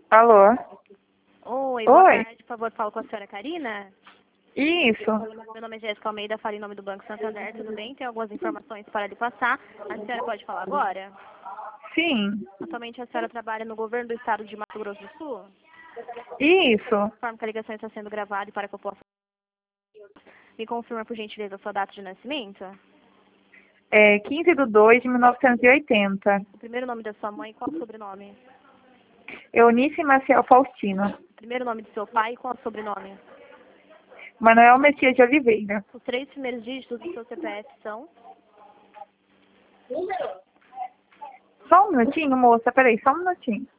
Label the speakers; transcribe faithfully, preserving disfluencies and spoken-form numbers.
Speaker 1: Alô?
Speaker 2: Oi, boa
Speaker 1: Oi?
Speaker 2: tarde, por favor, falo com a senhora Karina.
Speaker 1: Isso.
Speaker 2: Meu nome é Jéssica Almeida, falo em nome do Banco Santander, tudo bem? Tem algumas informações para lhe passar. A senhora pode falar agora?
Speaker 1: Sim.
Speaker 2: Atualmente a senhora trabalha no governo do estado de Mato Grosso do Sul?
Speaker 1: Isso.
Speaker 2: Informo que a ligação está sendo gravada e para que eu possa... Me confirma, por gentileza, a sua data de nascimento?
Speaker 1: É quinze de dois de mil novecentos e oitenta.
Speaker 2: O primeiro nome da sua mãe e qual o sobrenome?
Speaker 1: Eunice Maciel Faustino.
Speaker 2: O primeiro nome do seu pai e qual o sobrenome?
Speaker 1: Manuel Messias de Oliveira.
Speaker 2: Os três primeiros dígitos do seu C P F são?
Speaker 1: Só um minutinho, moça. Peraí, só um minutinho.